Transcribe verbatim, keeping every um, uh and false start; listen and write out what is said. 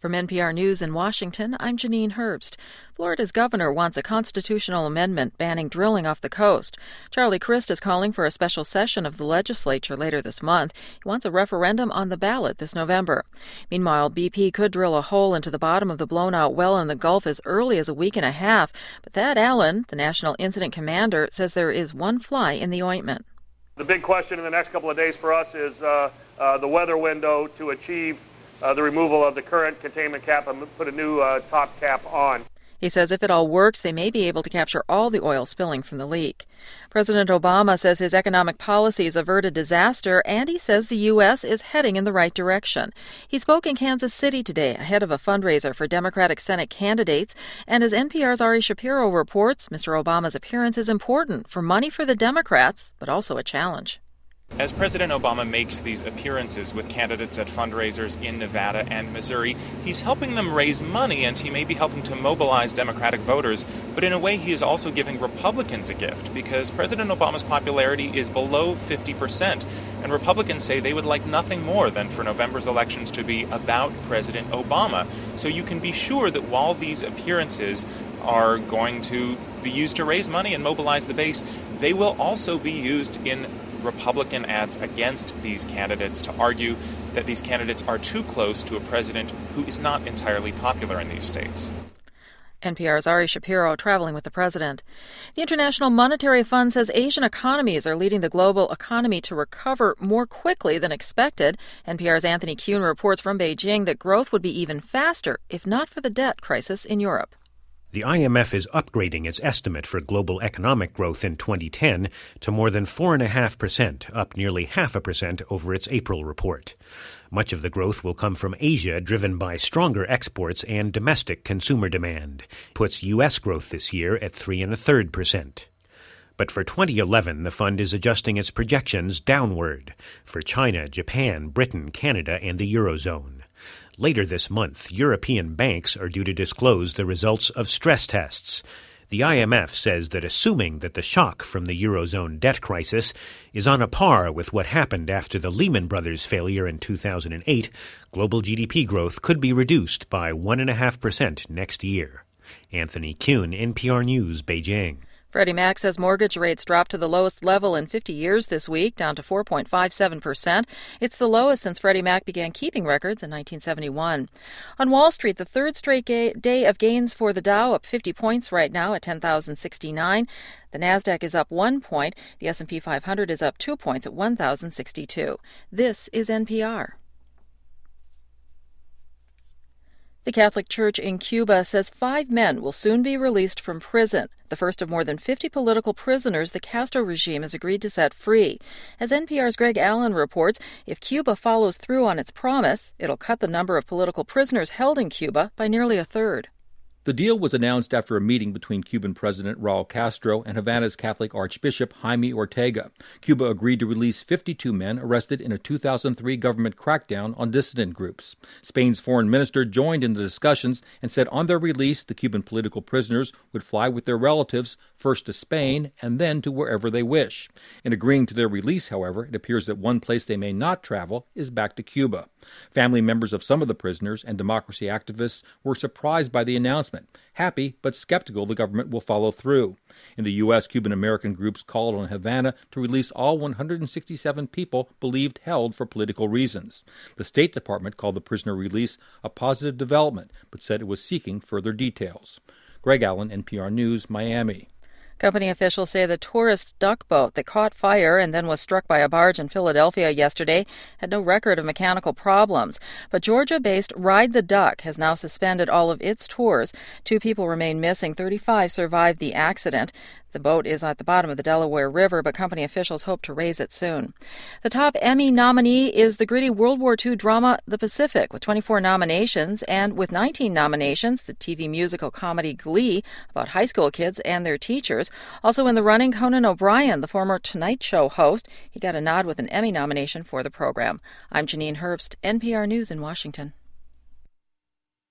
From N P R News in Washington, I'm Janine Herbst. Florida's governor wants a constitutional amendment banning drilling off the coast. Charlie Crist is calling for a special session of the legislature later this month. He wants a referendum on the ballot this November. Meanwhile, B P could drill a hole into the bottom of the blown-out well in the Gulf as early as a week and a half. But Thad Allen, the National Incident Commander, says there is one fly in the ointment. The big question in the next couple of days for us is uh, uh, the weather window to achieve Uh, the removal of the current containment cap and put a new uh, top cap on. He says if it all works, they may be able to capture all the oil spilling from the leak. President Obama says his economic policies averted disaster, and he says the U S is heading in the right direction. He spoke in Kansas City today ahead of a fundraiser for Democratic Senate candidates, and as N P R's Ari Shapiro reports, Mister Obama's appearance is important for money for the Democrats, but also a challenge. As President Obama makes these appearances with candidates at fundraisers in Nevada and Missouri, he's helping them raise money, and he may be helping to mobilize Democratic voters. But in a way, he is also giving Republicans a gift, because President Obama's popularity is below fifty percent. And Republicans say they would like nothing more than for November's elections to be about President Obama. So you can be sure that while these appearances are going to be used to raise money and mobilize the base, they will also be used in Republican ads against these candidates to argue that these candidates are too close to a president who is not entirely popular in these states. N P R's Ari Shapiro traveling with the president. The International Monetary Fund says Asian economies are leading the global economy to recover more quickly than expected. N P R's Anthony Kuhn reports from Beijing that growth would be even faster if not for the debt crisis in Europe. The I M F is upgrading its estimate for global economic growth in twenty ten to more than four point five percent, up nearly half a percent over its April report. Much of the growth will come from Asia, driven by stronger exports and domestic consumer demand. Puts U S growth this year at three and a third percent. But for twenty eleven, the fund is adjusting its projections downward for China, Japan, Britain, Canada, and the Eurozone. Later this month, European banks are due to disclose the results of stress tests. The I M F says that assuming that the shock from the Eurozone debt crisis is on a par with what happened after the Lehman Brothers failure in two thousand eight, global G D P growth could be reduced by one point five percent next year. Anthony Kuhn, N P R News, Beijing. Freddie Mac says mortgage rates dropped to the lowest level in fifty years this week, down to four point five seven percent. It's the lowest since Freddie Mac began keeping records in nineteen seventy-one. On Wall Street, the third straight ga- day of gains for the Dow, up fifty points right now at ten thousand sixty-nine. The Nasdaq is up one point. The S and P five hundred is up two points at one thousand sixty-two. This is N P R. The Catholic Church in Cuba says five men will soon be released from prison, the first of more than fifty political prisoners the Castro regime has agreed to set free. As N P R's Greg Allen reports, if Cuba follows through on its promise, it'll cut the number of political prisoners held in Cuba by nearly a third. The deal was announced after a meeting between Cuban President Raul Castro and Havana's Catholic Archbishop Jaime Ortega. Cuba agreed to release fifty-two men arrested in a two thousand three government crackdown on dissident groups. Spain's foreign minister joined in the discussions and said on their release, the Cuban political prisoners would fly with their relatives first to Spain and then to wherever they wish. In agreeing to their release, however, it appears that one place they may not travel is back to Cuba. Family members of some of the prisoners and democracy activists were surprised by the announcement. Happy, but skeptical the government will follow through. In the U S, Cuban-American groups called on Havana to release all one hundred sixty-seven people believed held for political reasons. The State Department called the prisoner release a positive development, but said it was seeking further details. Greg Allen, N P R News, Miami. Company officials say the tourist duck boat that caught fire and then was struck by a barge in Philadelphia yesterday had no record of mechanical problems. But Georgia-based Ride the Duck has now suspended all of its tours. Two people remain missing. thirty-five survived the accident. The boat is at the bottom of the Delaware River, but company officials hope to raise it soon. The top Emmy nominee is the gritty World War Two drama The Pacific, with twenty-four nominations, and with nineteen nominations, the T V musical comedy Glee, about high school kids and their teachers. Also in the running, Conan O'Brien, the former Tonight Show host. He got a nod with an Emmy nomination for the program. I'm Janine Herbst, N P R News in Washington.